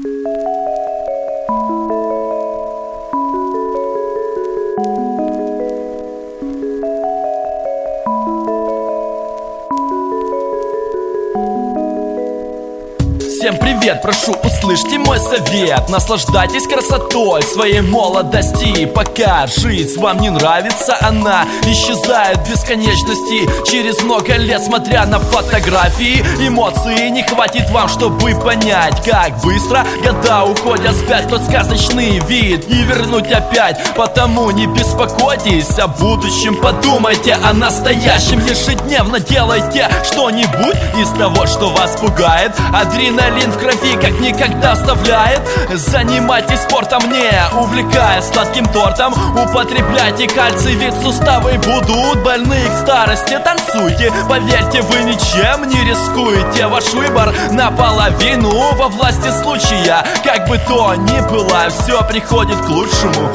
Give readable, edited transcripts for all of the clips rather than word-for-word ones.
Всем привет, прошу, услышьте мой совет. Наслаждайтесь красотой своей молодости. Пока жизнь вам не нравится, она исчезает в бесконечности. Через много лет, смотря на фотографии, эмоций не хватит вам, чтобы понять, как быстро года уходят вспять. Тот сказочный вид не вернуть опять. Потому не беспокойтесь о будущем, подумайте о настоящем. Ежедневно делайте что-нибудь из того, что вас пугает. Адреналин в крови как никогда вставляет. Занимайтесь спортом, не увлекаясь сладким тортом. Употребляйте кальций, ведь суставы будут больны к старости. Танцуйте, поверьте, вы ничем не рискуете. Ваш выбор наполовину во власти случая. Как бы то ни было, все приходит к лучшему.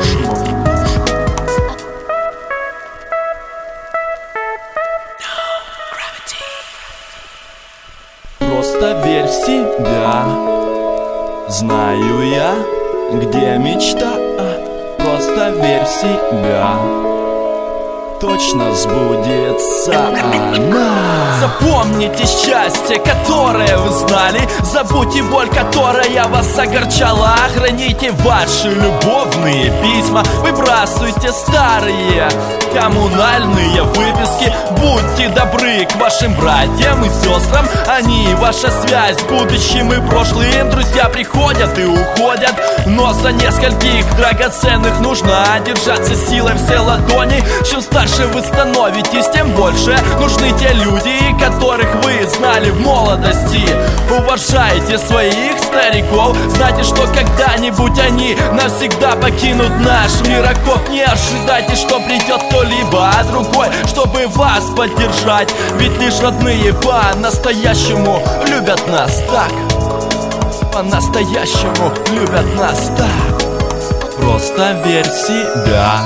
Просто верь в себя. Знаю я, где мечта. Просто верь в себя. Точно сбудется она. Запомните счастье, которое вы знали. Забудьте боль, которая вас огорчала. Храните ваши любовные письма. Выбрасывайте старые коммунальные выписки. Будьте добры к вашим братьям и сестрам. Они ваша связь с будущим и прошлым. Друзья приходят и уходят, но за нескольких драгоценных нужно держаться силой все ладони. Чем старше вы становитесь, тем больше нужны те люди, которых вы знали в молодости. Уважайте своих стариков. Знайте, что когда-нибудь они навсегда покинут наш мир оков. Не ожидайте, что придет кто-либо другой, чтобы вас поддержать. Ведь лишь родные по-настоящему любят нас так. По-настоящему любят нас так. Просто верь в себя.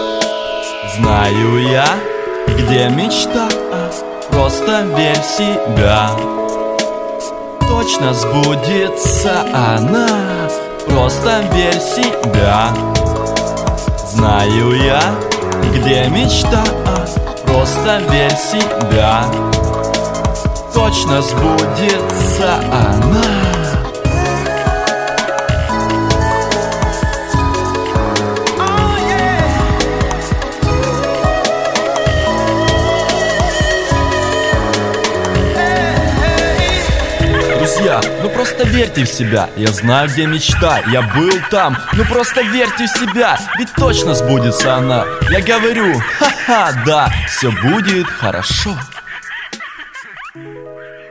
Знаю я, где мечта. Просто верь в себя. Точно сбудется она. Просто верь в себя. Знаю я, где мечта. Просто верь в себя. Точно сбудется она. Друзья, ну просто верьте в себя. Я знаю, где мечта, я был там. Ну просто верьте в себя, ведь точно сбудется она. Я говорю, ха-ха, да, все будет хорошо.